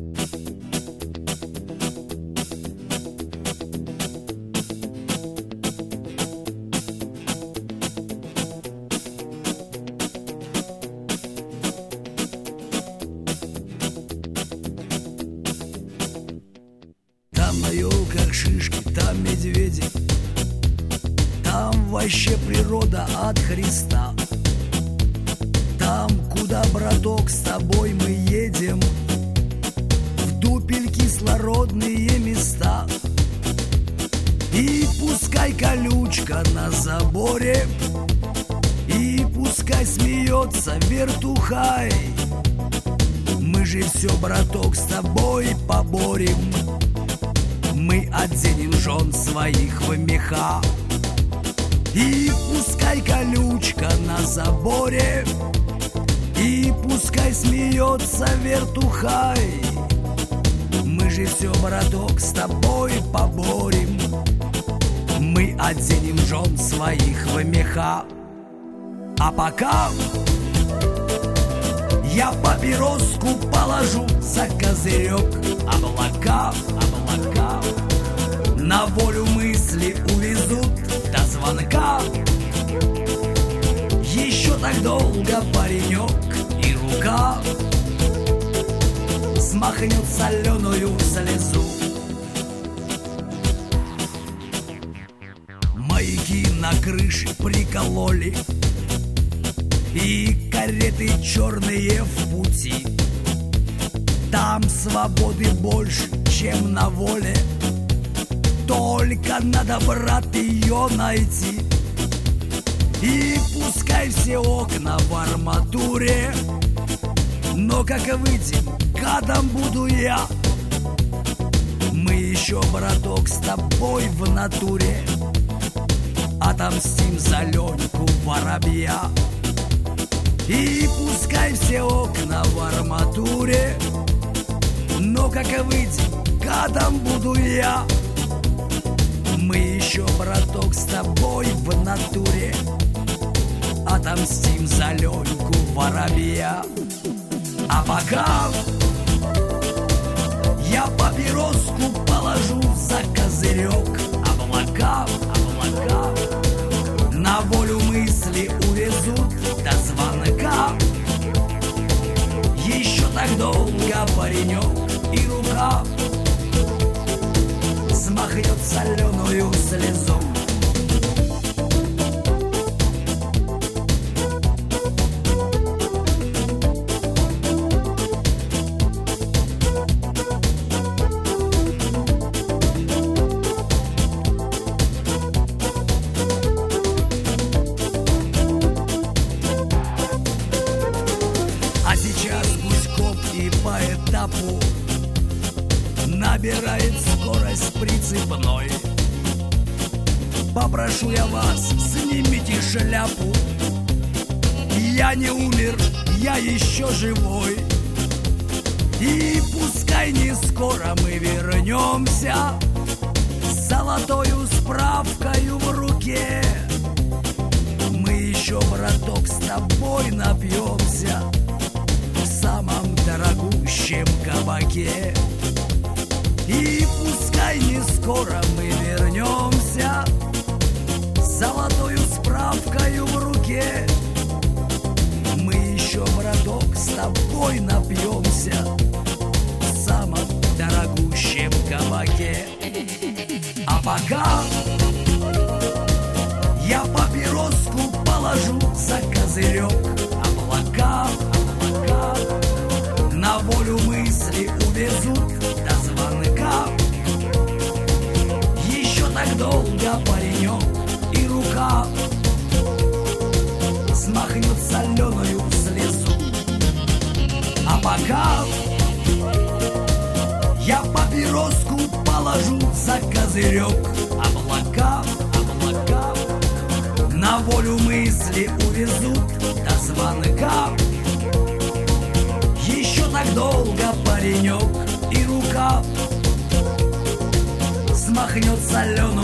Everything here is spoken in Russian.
Там на елках шишки, там медведи, там вообще природа от Христа. Там, куда, браток, с тобой мы едем, в дупель кислородные места. И пускай колючка на заборе, и пускай смеется вертухай, мы же все, браток, с тобой поборем. Мы оденем жен своих в меха. И пускай колючка на заборе, и пускай смеется вертухай, мы же все, браток, с тобой поборем. Мы оденем жен своих в меха. А пока я папироску положу за козырек. Облака, облака на волю мысли увезут до звонка. Еще так долго паренек и рука смахнет соленую слезу. Маяки на крыше прикололи, и кареты черные в пути. Там свободы больше, чем на воле, только надо, брат, ее найти. И пускай все окна в арматуре, но как выйдем, гадом буду я. Мы еще, браток, с тобой в натуре отомстим за Леньку воробья. И пускай все окна в арматуре, но как выйдем, гадом буду я. Мы еще, браток, с тобой в натуре отомстим за Леньку воробья. А пока я папироску положу за козырек. Облака, облака на волю мысли увезут до звонка. Еще так долго паренек и рука смахнет соленую слезу. А сейчас гуськом и по этапу набирает скорость прицепной. Попрошу я вас, снимите шляпу. Я не умер, я еще живой. И пускай не скоро мы вернемся с золотою справкою в руке. Мы еще, браток, с тобой напьемся в самом дорогущем кабаке. И пускай не скоро мы вернемся с золотою справкою в руке. Мы еще, браток, с тобой напьемся в самом дорогущем кабаке. А пока я папироску положу за козырек. Облака, облака на волю мысли увезут до звонка. Еще так долго паренек и рука смахнет соленую слезу. А пока я папироску положу за козырек. Облака, облака на волю мысли увезут до звонка. Еще так долго паренек и рука смахнет соленую